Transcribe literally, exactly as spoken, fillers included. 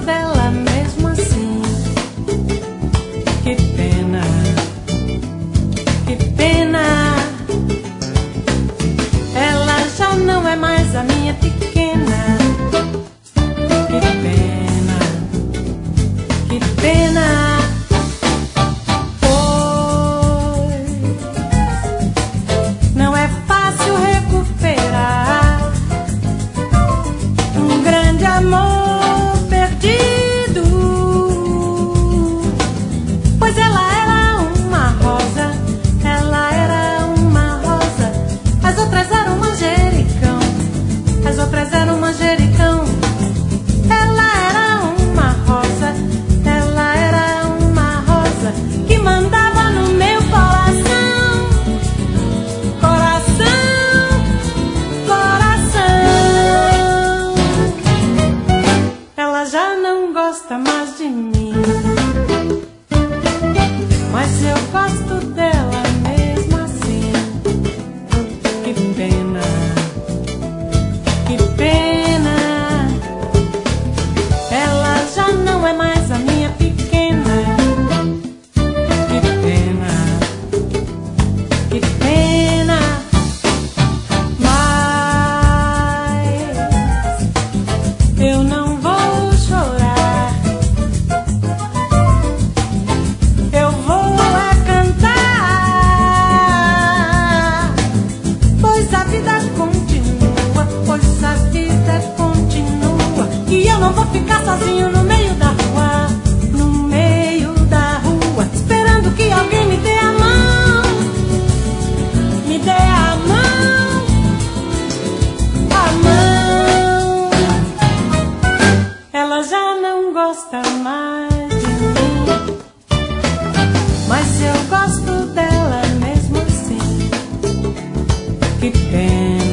dela mesmo assim. Que pena, que pena. Ela já não é mais a minha pequena. Que pena, que pena. Amor perdido, pois ela era uma rosa, ela era uma rosa, as outras eram manjericão, as outras eram manjericão. Ela era uma rosa, ela era uma rosa que mandava no meu coração, coração, coração. Ela já não gosta mais de mim, mas eu gosto dela mesmo assim. Que pena, que pena. Ela já não é mais a minha pequena. Que pena, que pena. Mas eu não não vou ficar sozinho no meio da rua, no meio da rua, esperando que alguém me dê a mão, me dê a mão, a mão. Ela já não gosta mais de mim, mas eu gosto dela mesmo assim. Que pena.